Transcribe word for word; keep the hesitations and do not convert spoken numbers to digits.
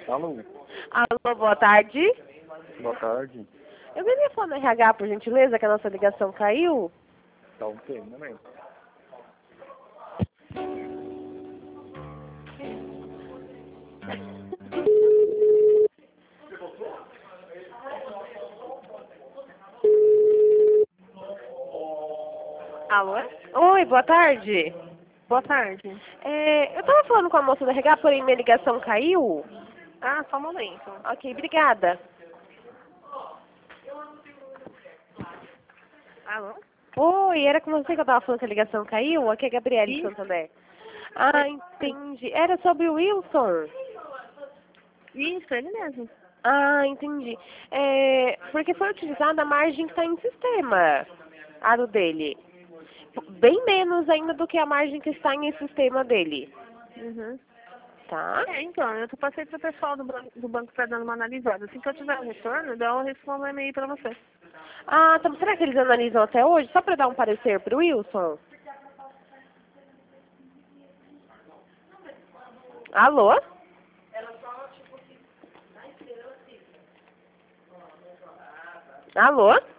Alô, Alô, boa tarde. boa tarde. Eu queria falar no R H, por gentileza, que a nossa ligação caiu. Tá ok, um momento. Alô? Oi, boa tarde. Boa tarde. É, eu tava falando com a moça do R H, porém minha ligação caiu. Ah, só um momento. Ok, obrigada. Alô? Oi, era com você que eu tava falando que a ligação caiu? Aqui é a Gabriele de Isso. Santander. Ah, entendi. Era sobre o Wilson. Isso, ele mesmo. Ah, entendi. É, porque foi utilizada a margem que está em sistema, a do dele. Bem menos ainda do que a margem que está em sistema dele. Uhum. Tá? É, então, eu passei pro pessoal do, ban do banco para dando uma analisada. Assim que eu tiver um retorno, eu respondo um e-mail para você. Ah, então será que eles analisam até hoje? Só para dar um parecer para o Wilson? Alô? Alô?